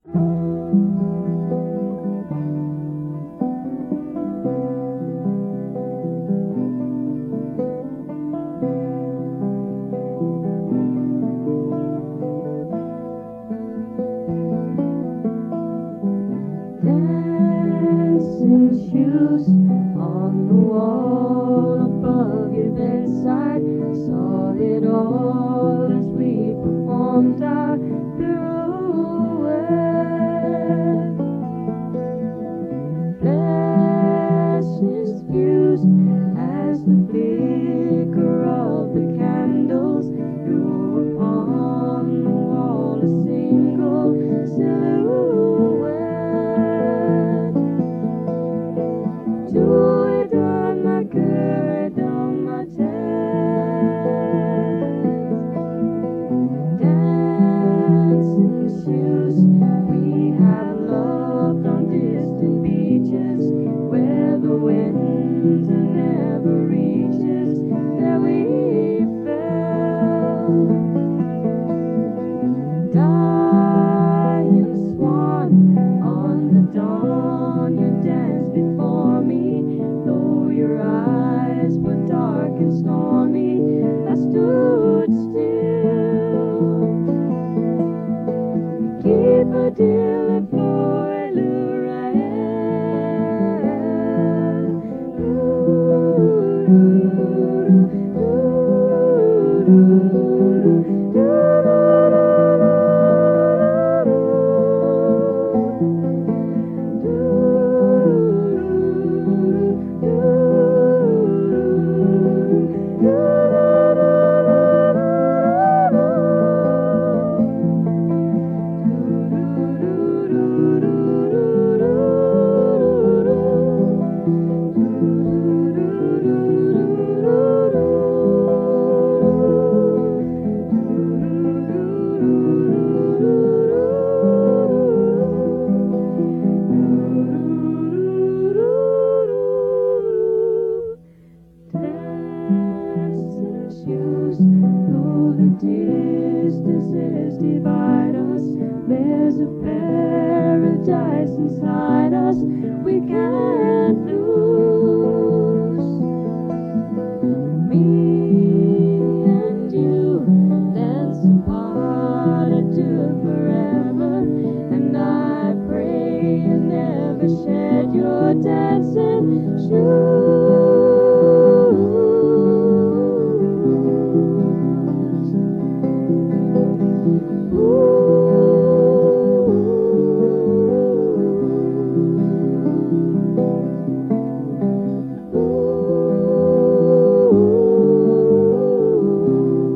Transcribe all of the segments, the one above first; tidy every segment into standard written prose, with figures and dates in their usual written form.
Dancing shoes on the wall above your bedside. Saw it all as we performed our pirouette. Flesh is fused as the flicker of the candles drew upon the wall a single silhouette. Do it on my curd, on my chest. Dancing shoes, we have loved on distant beaches where the wind never reaches. There we fell, dying swan on the dawn. You danced before me, though your eyes were dark and stormy. I stood still. Keep a deal for Lorraine. Though the distances divide us, there's a paradise inside us we can't lose. Me and you dance apart, I do it forever, and I pray you never shed your dancing shoes.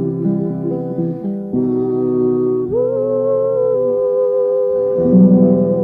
Ooh.